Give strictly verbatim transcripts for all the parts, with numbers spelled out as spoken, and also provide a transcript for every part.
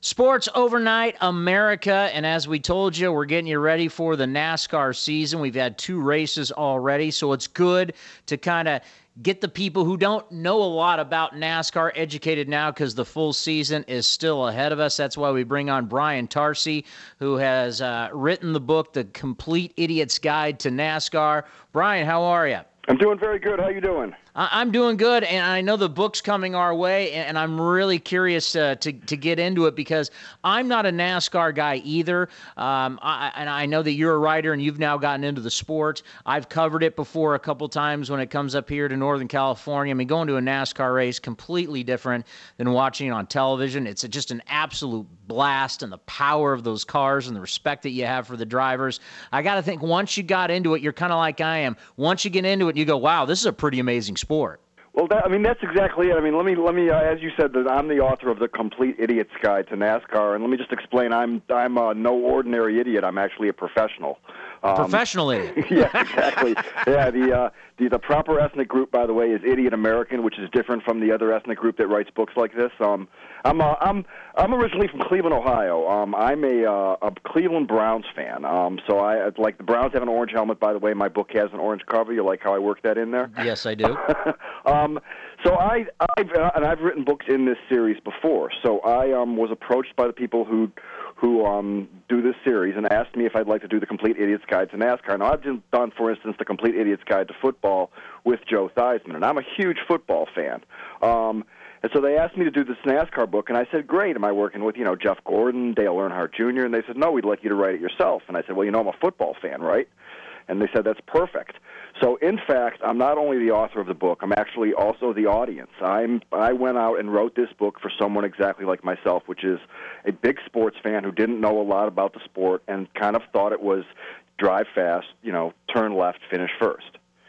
Sports Overnight America, and as we told you, we're getting you ready for the NASCAR season. We've had two races already, so it's good to kind of get the people who don't know a lot about NASCAR educated now because the full season is still ahead of us. That's why we bring on Brian Tarsi, who has uh, written the book, The Complete Idiot's Guide to NASCAR. Brian, how are you? I'm doing very good. How you doing? I'm doing good, and I know the book's coming our way, and I'm really curious uh, to to get into it because I'm not a NASCAR guy either, um, I, and I know that you're a writer and you've now gotten into the sport. I've covered it before a couple times when it comes up here to Northern California. I mean, going to a NASCAR race, completely different than watching it on television. It's just an absolute blast, and the power of those cars and the respect that you have for the drivers. I got to think once you got into it, you're kind of like I am. Once you get into it, you go, wow, this is a pretty amazing sport. Well, that, I mean, that's exactly it. I mean, let me, let me, uh, as you said, that I'm the author of The Complete Idiot's Guide to NASCAR, and let me just explain. I'm, I'm uh, no ordinary idiot. I'm actually a professional. Um, professional idiot. Yeah, exactly. Yeah, the, uh, the the proper ethnic group, by the way, is Idiot American, which is different from the other ethnic group that writes books like this. Um, I'm uh, I'm I'm originally from Cleveland, Ohio. Um, I'm a uh, a Cleveland Browns fan. Um, so I like the Browns have an orange helmet. By the way, my book has an orange cover. You like how I work that in there? Yes, I do. um, so I I've uh, and I've written books in this series before. So I um was approached by the people who. who um, do this series and asked me if I'd like to do The Complete Idiot's Guide to NASCAR. Now, I've done, for instance, The Complete Idiot's Guide to Football with Joe Theismann, and I'm a huge football fan. Um, and so they asked me to do this NASCAR book, and I said, great, am I working with, you know, Jeff Gordon, Dale Earnhardt Junior? And they said, no, we'd like you to write it yourself. And I said, well, you know, I'm a football fan, right? And they said, that's perfect. So, in fact, I'm not only the author of the book, I'm actually also the audience. I'm, I went out and wrote this book for someone exactly like myself, which is a big sports fan who didn't know a lot about the sport and kind of thought it was drive fast, you know, turn left, finish first.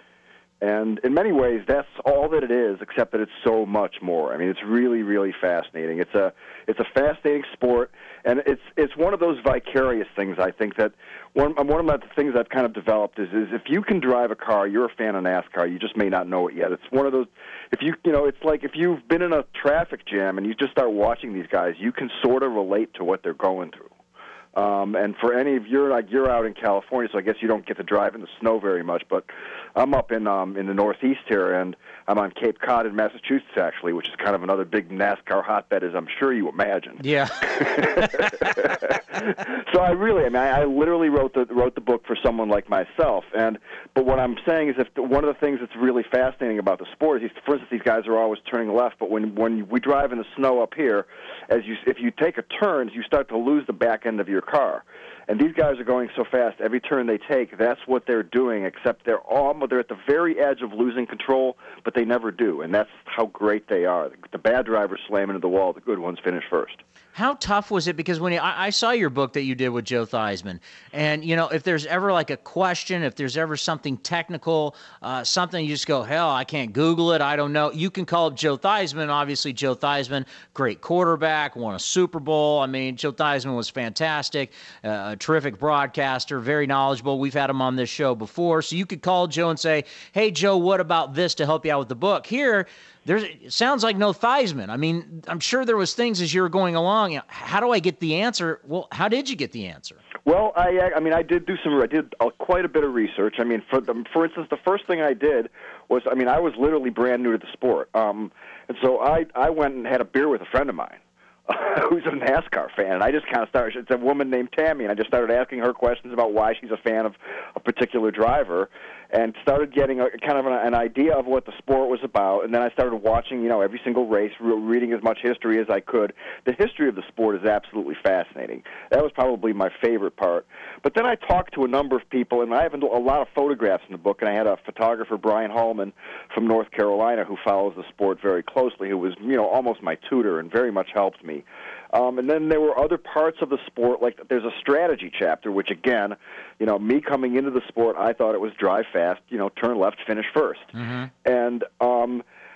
And in many ways, that's all that it is, except that it's so much more. I mean, it's really, really fascinating. It's a, it's a fascinating sport, and it's, it's one of those vicarious things. I think that one, one of the things I've kind of developed is, is if you can drive a car, you're a fan of NASCAR. You just may not know it yet. It's one of those. If you, you know, it's like if you've been in a traffic jam and you just start watching these guys, you can sort of relate to what they're going through. Um, and for any of you're like you're out in California, so I guess you don't get to drive in the snow very much. But I'm up in um, in the Northeast here, and I'm on Cape Cod in Massachusetts, actually, which is kind of another big NASCAR hotbed, as I'm sure you imagine. Yeah. So I really, I mean, I, I literally wrote the wrote the book for someone like myself. And but what I'm saying is, if one of the things that's really fascinating about the sport is, for instance, these guys are always turning left, but when when we drive in the snow up here, as you if you take a turn, you start to lose the back end of your car. And these guys are going so fast, every turn they take, that's what they're doing, except they're almost, they're at the very edge of losing control, but they never do, and that's how great they are. The bad drivers slam into the wall, the good ones finish first. How tough was it? Because when you, I, I saw your book that you did with Joe Theismann, and, you know, if there's ever like a question, if there's ever something technical, uh, something you just go, hell, I can't Google it, I don't know. You can call up Joe Theismann. Obviously, Joe Theismann, great quarterback, won a Super Bowl. I mean, Joe Theismann was fantastic, uh, a terrific broadcaster, very knowledgeable. We've had him on this show before. So you could call Joe and say, hey, Joe, what about this to help you out with the book? Here, There's, it sounds like no Theismann. I mean, I'm sure there was things as you were going along. You know, how do I get the answer? Well, how did you get the answer? Well, I, I mean, I did do some, I did uh, quite a bit of research. I mean, for the, for instance, the first thing I did was, I mean, I was literally brand new to the sport, um, and so I, I went and had a beer with a friend of mine. Who's a NASCAR fan, and I just kind of started, it's a woman named Tammy, and I just started asking her questions about why she's a fan of a particular driver, and started getting a, kind of an, an idea of what the sport was about, and then I started watching, you know, every single race, re- reading as much history as I could. The history of the sport is absolutely fascinating. That was probably my favorite part. But then I talked to a number of people, and I have a lot of photographs in the book, and I had a photographer, Brian Hallman, from North Carolina, who follows the sport very closely, who was, you know, almost my tutor and very much helped me. Um, and then there were other parts of the sport, like there's a strategy chapter, which again, you know, me coming into the sport, I thought it was drive fast, you know, turn left, finish first. Mm-hmm. And um,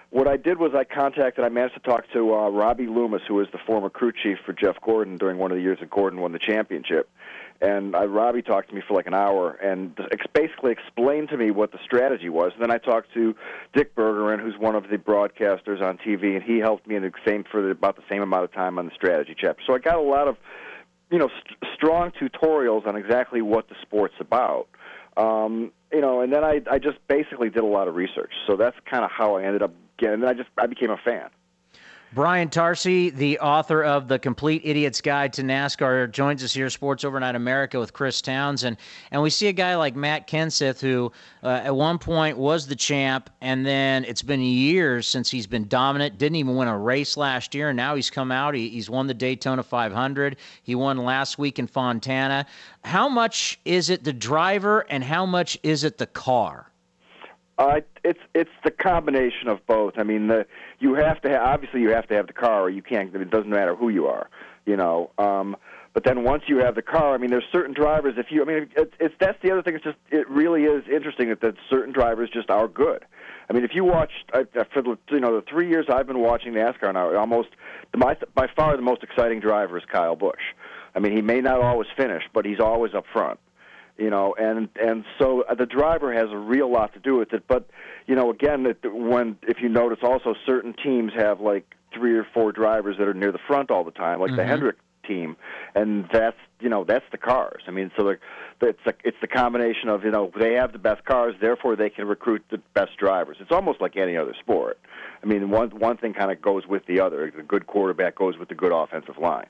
what I did was I contacted, I managed to talk to uh, Robbie Loomis, who was the former crew chief for Jeff Gordon during one of the years that Gordon won the championship. And uh, Robbie talked to me for like an hour and ex- basically explained to me what the strategy was. And then I talked to Dick Bergeron, who's one of the broadcasters on T V, and he helped me in the same for the, about the same amount of time on the strategy chapter. So I got a lot of, you know, st- strong tutorials on exactly what the sport's about. Um, you know, and then I, I just basically did a lot of research. So that's kind of how I ended up getting. And then I just I became a fan. Brian Tarsi, the author of The Complete Idiot's Guide to NASCAR, joins us here, Sports Overnight America, with Chris Towns. And, and we see a guy like Matt Kenseth, who uh, at one point was the champ, and then it's been years since he's been dominant, didn't even win a race last year, and now he's come out. He, he's won the Daytona five hundred. He won last week in Fontana. How much is it the driver, and how much is it the car? Uh, it's it's the combination of both. I mean, the you have to have, obviously you have to have the car, or you can't. It doesn't matter who you are, you know. Um, but then once you have the car, I mean, there's certain drivers. If you, I mean, it's, it's that's the other thing. It's just it really is interesting that, that certain drivers just are good. I mean, if you watch uh, for the you know the three years I've been watching NASCAR now, almost my, by far the most exciting driver is Kyle Busch. I mean, he may not always finish, but he's always up front. You know, and and so the driver has a real lot to do with it. But you know, again, that when if you notice, also certain teams have like three or four drivers that are near the front all the time, like mm-hmm. the Hendrick team, and that's you know that's the cars. I mean, so it's a, it's the combination of you know they have the best cars, therefore they can recruit the best drivers. It's almost like any other sport. I mean, one one thing kind of goes with the other. The good quarterback goes with the good offensive line.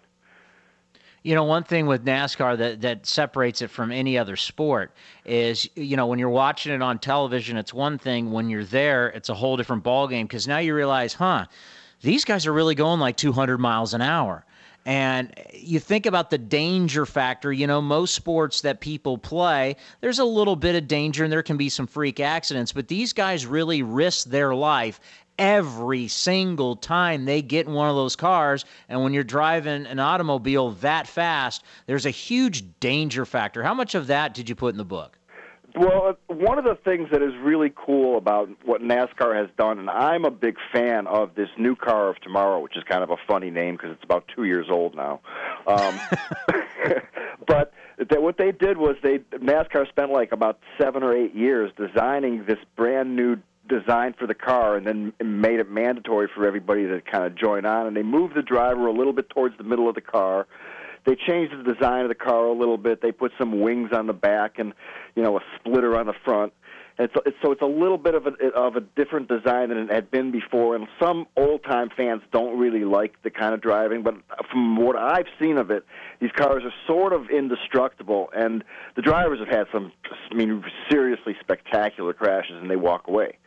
You know, one thing with NASCAR that, that separates it from any other sport is, you know, when you're watching it on television, it's one thing. When you're there, it's a whole different ballgame because now you realize, huh, these guys are really going like two hundred miles an hour. And you think about the danger factor. You know, most sports that people play, there's a little bit of danger and there can be some freak accidents, but these guys really risk their life every single time they get in one of those cars. And when you're driving an automobile that fast, there's a huge danger factor. How much of that did you put in the book? Well, one of the things that is really cool about what NASCAR has done, and I'm a big fan of this new car of tomorrow, which is kind of a funny name because it's about two years old now. Um, but that what they did was they NASCAR spent like about seven or eight years designing this brand new design for the car and then made it mandatory for everybody to kind of join on. And they moved the driver a little bit towards the middle of the car. They changed the design of the car a little bit. They put some wings on the back and, you know, a splitter on the front. And so it's, so it's a little bit of a, of a different design than it had been before. And some old-time fans don't really like the kind of driving. But from what I've seen of it, these cars are sort of indestructible. And the drivers have had some, I mean, seriously spectacular crashes, and they walk away.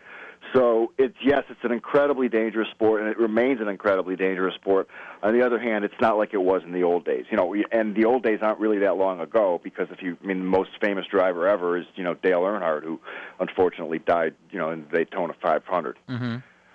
So it's yes, it's an incredibly dangerous sport, and it remains an incredibly dangerous sport. On the other hand, it's not like it was in the old days, you know. And the old days aren't really that long ago, because if you, I mean, the most famous driver ever is you know Dale Earnhardt, who unfortunately died, you know, in the Daytona five hundred. Mm-hmm.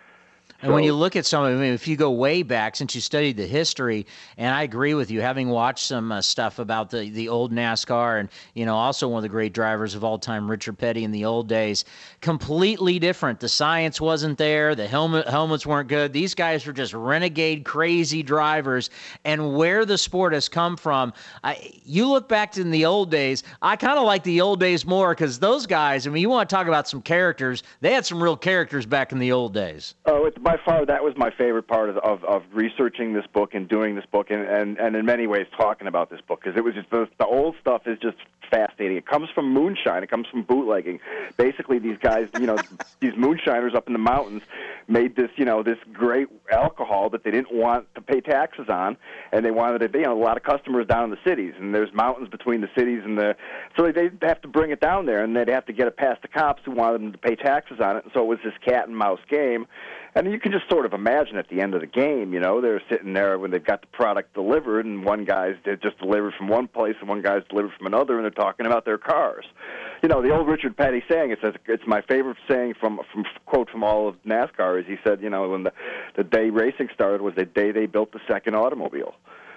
And when you look at some, I mean, if you go way back, since you studied the history, and I agree with you, having watched some uh, stuff about the, the old NASCAR, and, you know, also one of the great drivers of all time, Richard Petty in the old days, completely different. The science wasn't there. The helmet helmets weren't good. These guys were just renegade, crazy drivers. And where the sport has come from, I, you look back in the old days, I kind of like the old days more because those guys, I mean, you want to talk about some characters, they had some real characters back in the old days. Oh, it's by far, that was my favorite part of, of, of researching this book and doing this book, and, and, and in many ways talking about this book, because it was just the, the old stuff is just fascinating. It comes from moonshine. It comes from bootlegging. Basically, these guys, you know, these moonshiners up in the mountains made this, you know, this great alcohol that they didn't want to pay taxes on, and they wanted to, you know, a lot of customers down in the cities, and there's mountains between the cities and the, so they'd have to bring it down there, and they'd have to get it past the cops who wanted them to pay taxes on it, and so it was this cat and mouse game. And you can just sort of imagine at the end of the game, you know, they're sitting there when they've got the product delivered, and one guy's just delivered from one place and one guy's delivered from another, and they're talking about their cars. You know, the old Richard Petty saying, it says, it's my favorite saying from, from quote from all of NASCAR, is he said, you know, when the, the day racing started was the day they built the second automobile. You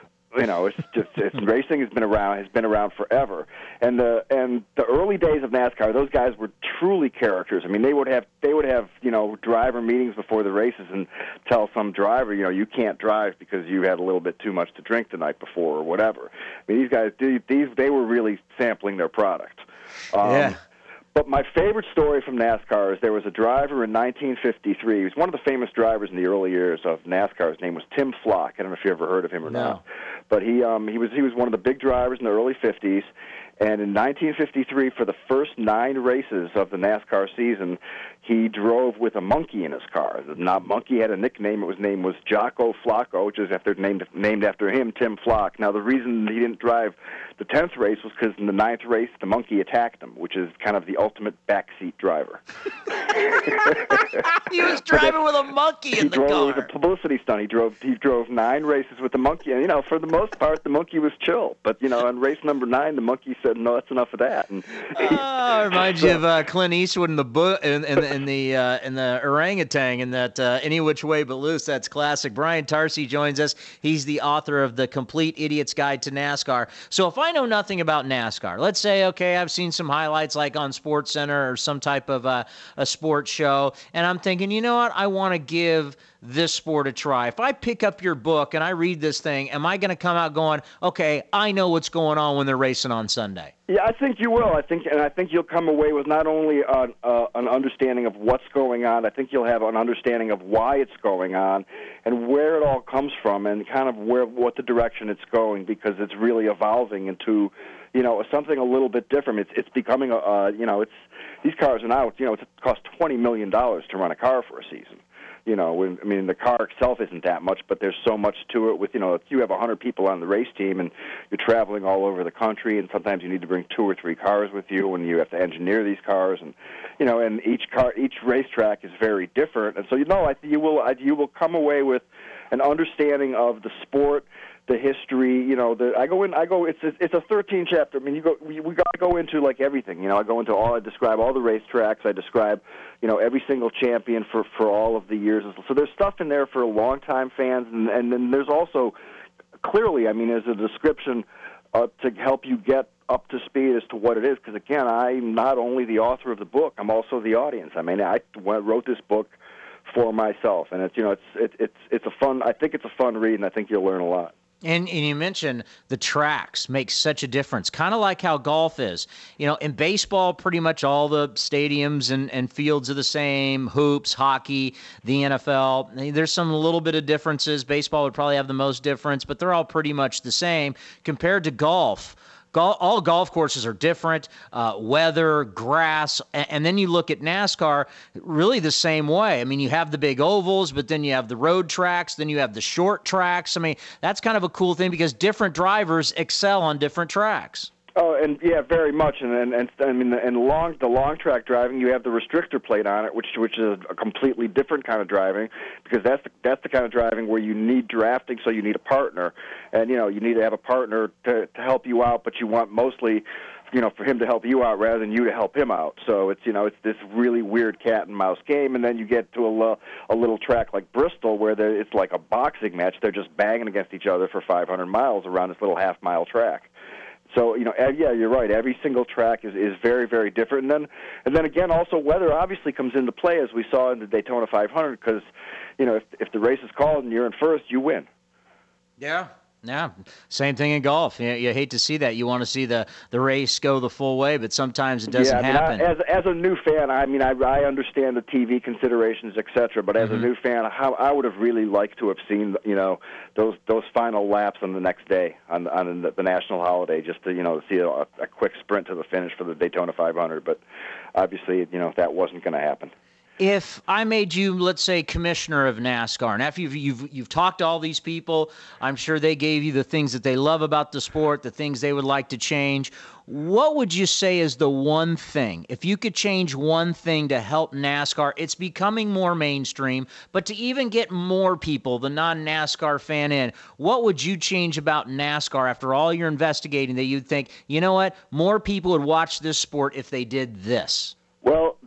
know, it's just it's, racing has been around has been around forever, and the and the early days of NASCAR, those guys were truly characters. I mean, they would have they would have you know driver meetings before the races and tell some driver, you know, you can't drive because you had a little bit too much to drink the night before or whatever. I mean, these guys these they were really sampling their product. Um, yeah. But my favorite story from NASCAR is there was a driver in nineteen fifty-three. He was one of the famous drivers in the early years of NASCAR. His name was Tim Flock. I don't know if you ever heard of him or no. not. But he um, he was he was one of the big drivers in the early fifties. And in nineteen fifty-three, for the first nine races of the NASCAR season, he drove with a monkey in his car. The not monkey had a nickname. His name was Jocko Flocko, which is after named named after him, Tim Flock. Now, the reason he didn't drive the tenth race was because in the ninth race, the monkey attacked him, which is kind of the ultimate backseat driver. He was driving with a monkey in the drove, car. It was a publicity stunt. He drove he drove nine races with the monkey, and you know, for the most part, the monkey was chill. But you know, on race number nine, the monkey said, "No, that's enough of that." And oh, it reminds you of uh, Clint Eastwood in the book in, in, in the uh, in the orangutan in that uh, Any Which Way But Loose. That's classic. Brian Tarsi joins us. He's the author of The Complete Idiot's Guide to NASCAR. So if I know nothing about NASCAR, let's say, okay, I've seen some highlights like on SportsCenter or some type of uh, a sports show, and I'm thinking, you know what, I want to give this sport a try. If I pick up your book and I read this thing, am I going to come out going, okay, I know what's going on when they're racing on Sunday? Yeah, I think you will. I think, and I think you'll come away with not only an, uh, an understanding of what's going on. I think you'll have an understanding of why it's going on, and where it all comes from, and kind of where what the direction it's going, because it's really evolving into, you know, something a little bit different. It's it's becoming a, uh, you know, it's these cars are now, you know, it costs twenty million dollars to run a car for a season. You know, when, I mean, the car itself isn't that much, but there's so much to it. With, you know, if you have one hundred people on the race team and you're traveling all over the country, and sometimes you need to bring two or three cars with you, and you have to engineer these cars, and you know, and each car, each racetrack is very different. And so, you know, I, you will you will come away with an understanding of the sport, the history. You know, the I go in. I go. It's a, it's a thirteen chapter. I mean, you go. We, we got to go into like everything. You know, I go into all. I describe all the racetracks. I describe, you know, every single champion for for all of the years. So there's stuff in there for longtime fans, and and then there's also clearly, I mean, there's a description uh, to help you get up to speed as to what it is. Because again, I'm not only the author of the book, I'm also the audience. I mean, I wrote this book for myself, and it's you know, it's it, it's it's a fun. I think it's a fun read, and I think you'll learn a lot. And, and you mentioned the tracks make such a difference, kind of like how golf is. You know, in baseball, pretty much all the stadiums and, and fields are the same, hoops, hockey, the N F L. There's some little bit of differences. Baseball would probably have the most difference, but they're all pretty much the same compared to golf. All golf courses are different, uh, weather, grass, and then you look at NASCAR really the same way. I mean, you have the big ovals, but then you have the road tracks, then you have the short tracks. I mean, that's kind of a cool thing because different drivers excel on different tracks. Oh, and yeah, very much, and and, and I mean, and long the long track driving, you have the restrictor plate on it, which which is a completely different kind of driving, because that's the, that's the kind of driving where you need drafting, so you need a partner, and you know you need to have a partner to to help you out, but you want mostly, you know, for him to help you out rather than you to help him out. So it's you know it's this really weird cat and mouse game, and then you get to a a little track like Bristol where it's like a boxing match. They're just banging against each other for five hundred miles around this little half mile track. So, you know, yeah, you're right. Every single track is, is very, very different. And then, and then again, also weather obviously comes into play, as we saw in the Daytona five hundred, because, you know, if, if the race is called and you're in first, you win. Yeah. Yeah, same thing in golf. You, you hate to see that. You want to see the, the race go the full way, but sometimes it doesn't yeah, I mean, happen. I, as as a new fan, I mean, I, I understand the T V considerations, et cetera. But as mm-hmm. a new fan, how I would have really liked to have seen, you know, those those final laps on the next day on on the, the national holiday, just to you know see a, a quick sprint to the finish for the Daytona five hundred. But obviously, you know, that wasn't going to happen. If I made you, let's say, commissioner of NASCAR, and after you've, you've you've talked to all these people, I'm sure they gave you the things that they love about the sport, the things they would like to change. What would you say is the one thing, if you could change one thing to help NASCAR? It's becoming more mainstream, but to even get more people, the non-NASCAR fan in, what would you change about NASCAR after all your investigating that you'd think, you know what, more people would watch this sport if they did this? Well,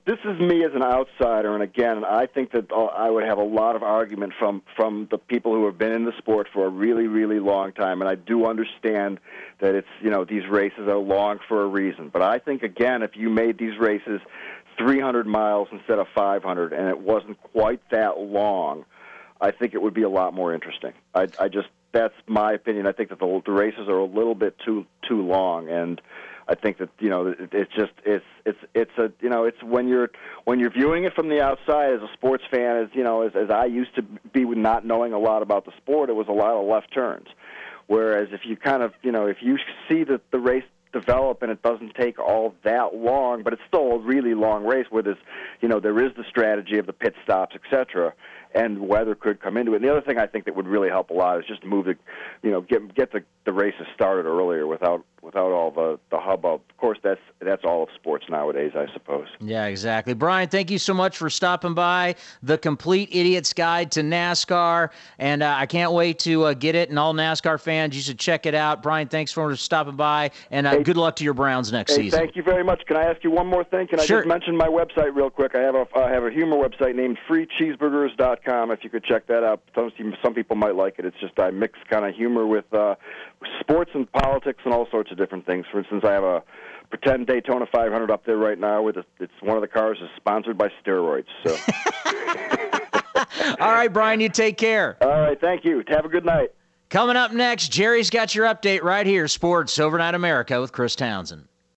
this is me as an outsider, and again, I think that uh, I would have a lot of argument from, from the people who have been in the sport for a really, really long time, and I do understand that it's, you know, these races are long for a reason. But I think, again, if you made these races three hundred miles instead of five hundred, and it wasn't quite that long, I think it would be a lot more interesting. I, I just, that's my opinion. I think that the, the races are a little bit too too long, and I think that, you know, it, it's just it's it's it's a you know it's when you're when you're viewing it from the outside as a sports fan, as you know, as as I used to be, with not knowing a lot about the sport, it was a lot of left turns. Whereas if you kind of you know if you see the the race develop and it doesn't take all that long, but it's still a really long race where there's you know there is the strategy of the pit stops, et cetera, and weather could come into it. And the other thing I think that would really help a lot is just move the, you know, get get the, the races started earlier without without all the, the hubbub. Of course, that's that's all of sports nowadays, I suppose. Yeah, exactly. Brian, thank you so much for stopping by. The Complete Idiot's Guide to NASCAR, and uh, I can't wait to uh, get it. And all NASCAR fans, you should check it out. Brian, thanks for stopping by, and uh, hey, good luck to your Browns next hey, season. Thank you very much. Can I ask you one more thing? Can Sure. I just mention my website real quick? I have a I have a humor website named free cheeseburgers dot com. If you could check that out, some some people might like it. It's just I mix kind of humor with uh, sports and politics and all sorts of different things. For instance, I have a pretend Daytona five hundred up there right now. With a, it's one of the cars is sponsored by steroids. So. All right, Brian, you take care. All right, thank you. Have a good night. Coming up next, Jerry's got your update right here, Sports Overnight America with Chris Townsend.